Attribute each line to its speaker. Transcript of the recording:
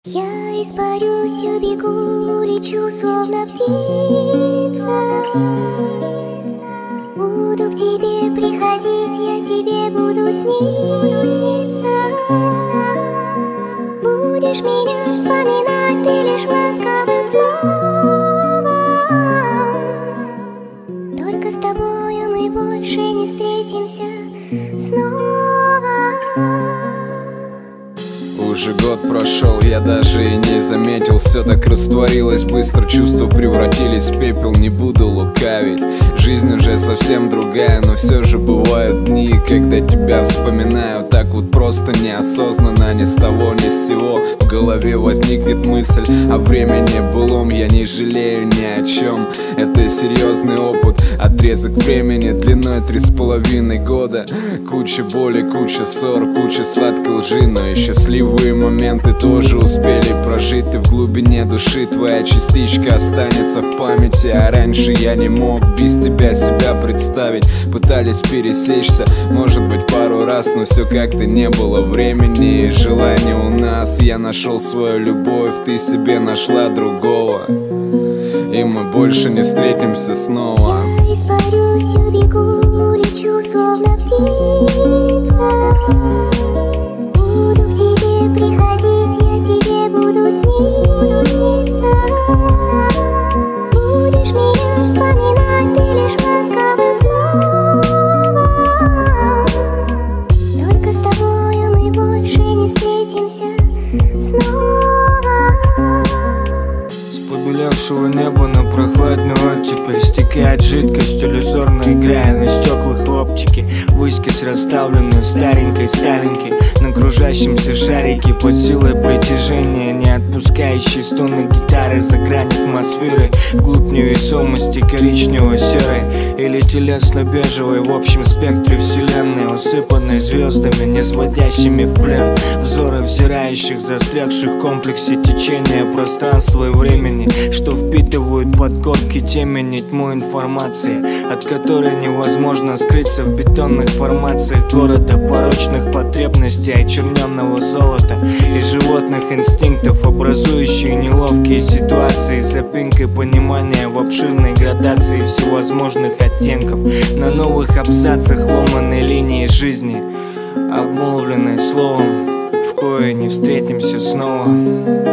Speaker 1: Я испарюсь, убегу, лечу, словно птица. Буду к тебе приходить, я тебе буду сниться. Будешь меня вспоминать, ты лишь ласковым словом. Только с тобою мы больше не встретимся снова.
Speaker 2: Уже год прошел, я даже и не заметил. Все так растворилось быстро, чувства превратились в пепел. Не буду лукавить, жизнь уже совсем другая. Но все же бывают дни, когда тебя вспоминаю так вот просто, неосознанно, ни с того ни с сего. В голове возникнет мысль о времени былом. Я не жалею ни о чем, это серьезный опыт. Отрезок времени длиной 3,5 года. Куча боли, куча ссор, куча сладкой лжи. Но и счастливые моменты тоже успели прожить. И в глубине души твоя частичка останется в памяти. А раньше я не мог без тебя себя представить. Пытались пересечься, может быть, пару раз, но все как-то не было времени и желания у нас. Я нашел свою любовь, ты себе нашла другого, и мы больше не встретимся снова.
Speaker 1: Я испарюсь, убегу, лечу, словно птица. Буду к тебе приходить, я тебе буду сниться. Будешь меня вспоминать, ты лишь ласковым словом. Только с тобою мы больше не встретимся снова.
Speaker 3: С побелевшего неба на прохладную оттепель стекает жидкость, иллюзорно играя на стеклах оптики. Выскись расставлены в старенькой ставеньке на кружащемся шарике под силой притяжения, не отпускающей стоны гитары за грань атмосферы, вглубь невесомости коричнево-серой или телесно-бежевой. В общем спектре вселенной, усыпанной звездами, не сводящими в плен взоры взирающих, застрягших в комплексе течения пространства и времени, что впитывают подкорки темени, тьму информации, от которой невозможно скрыться в бетонных формациях города, порочных потребностей, очерненного золота и животных инстинктов, образующие неловкие ситуации, запинкой понимания в обширной градации всевозможных оттенков, на новых абзацах ломаной линии жизни, обмолвленной словом, в кое не встретимся снова.